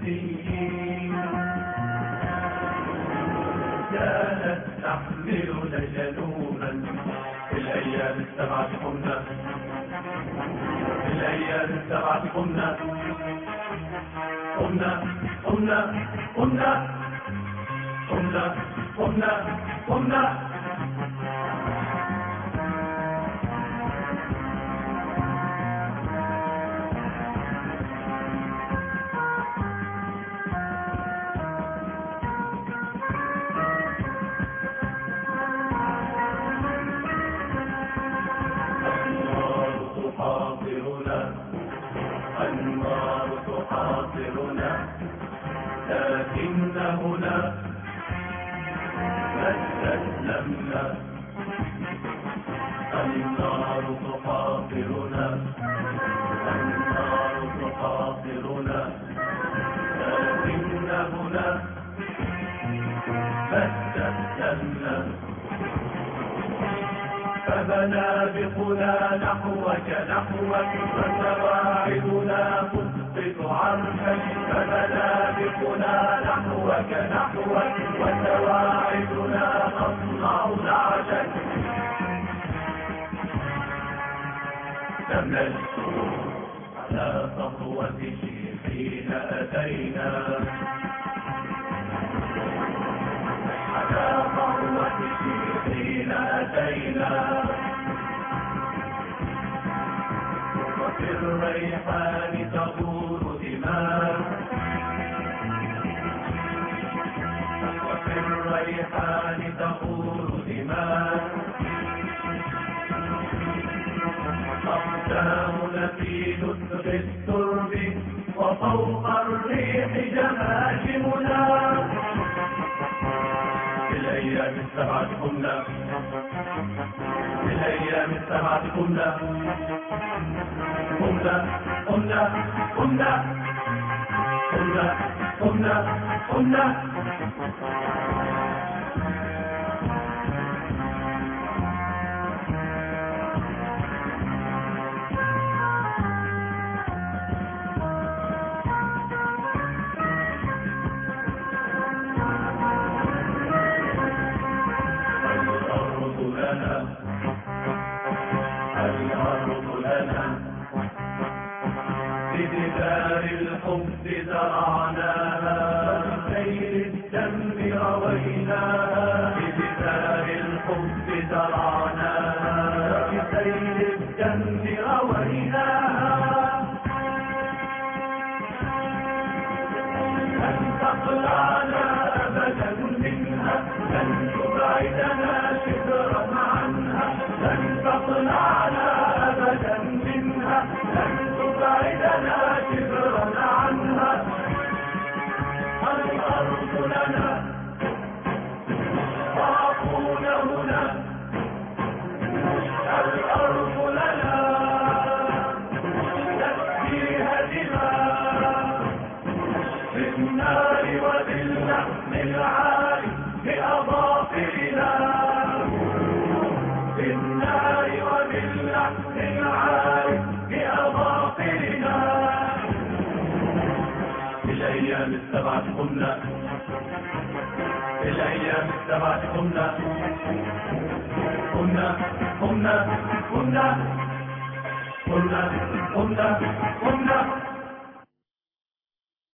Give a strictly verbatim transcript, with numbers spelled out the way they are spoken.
السيين كانت تحملنا جنوبا في الأيام السبعة قمنا في الأيام السبعة قمنا قمنا قمنا قمنا قمنا قمنا قمنا النار تحاصرنا لكن هنا ما استسلمنا. النار تحاصرنا النار تحاصرنا لكن هنا ما استسلمنا. فمنابقنا نحوك نحوك وسواعدنا تسقط عرشك. فمنابقنا نحوك نحوك وسواعدنا تصنع نعشك. تملت على صفوته حين أتينا على صفوته حين أتينا. وفي الريحان تدور دماء وفي الريحان تدور دماء. أقدامنا في نسر الترب وفوق الريح جماجمنا. في الأيام السبعة قمنا في الأيام السبعة قمنا قمنا قمنا قمنا قمنا قمنا قمنا. الأرض لنا بجدار الحب زرعناها بسيل الدم رويناها. بجدار الحب زرعناها بسيل الدم رويناها. لن تقلعنا أبدا منها لن تبعدنا شبرا عنها. لن تقلعنا أبدا منها لن تبعدنا شبرا عنها. الأرض لنا ضعفون هنا. الأرض لنا تسقيها دماء في النار وباللحم العالي بأظافرنا. في النار وباللحم العالي بأظافرنا. في الأيام السبعة قمنا في الأيام السبعة قمنا قمنا قمنا قمنا قمنا قمنا قمنا.